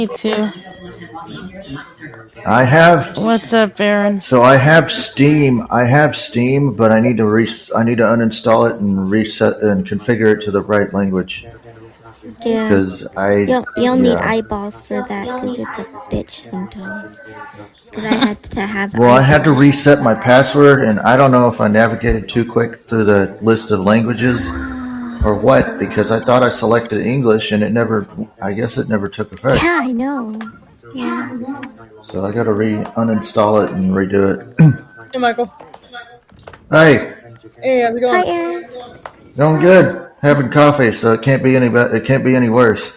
Me too. I have. What's up, Aaron? So I have Steam. But I need to uninstall it and reset and configure it to the right language. Yeah. Because You'll need eyeballs for that because it's a bitch sometimes. Because I had to have. Well, I had to reset my password, and I don't know if I navigated too quick through the list of languages or what, because I thought I selected English, and I guess it never took effect. Yeah, I know. Yeah. So I got to uninstall it and redo it. Hey, Michael. Hey. Hey, how's it going? Hi, Aaron. Going good. Having coffee, so it can't be any worse.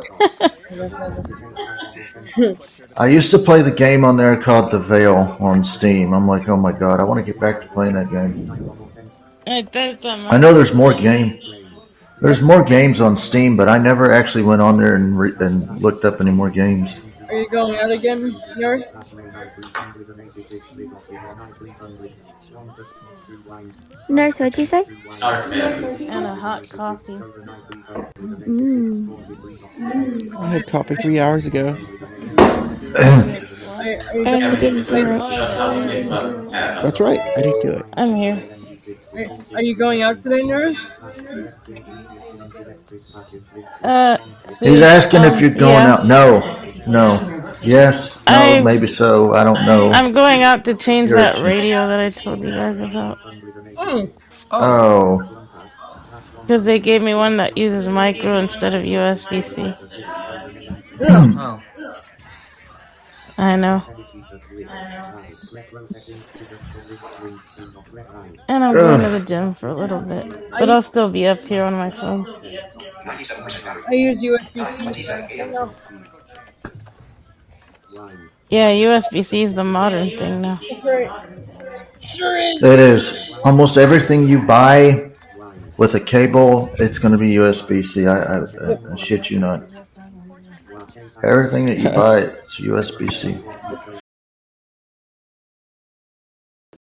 I used to play the game on there called The Veil on Steam. I'm like, oh my god, I want to get back to playing that game. I know there's more games. There's more games on Steam, but I never actually went on there and looked up any more games. Are you going out again, yours? Nurse, what'd you say? And a hot coffee. I had coffee 3 hours ago. And you didn't do it. That's right, I didn't do it. I'm here. Are you going out today, Nurse? He's asking if you're going out. No. Yes. No. Maybe so. I don't know. I'm going out to change that radio that I told you guys about. Oh. Because they gave me one that uses micro instead of USB-C. Oh. I know. And I'm going to the gym for a little bit. But I'll still be up here on my phone. I use USB-C. Yeah, USB-C is the modern thing now. It is. Almost everything you buy with a cable, it's going to be USB-C. I shit you not. Everything that you buy, it's USB-C.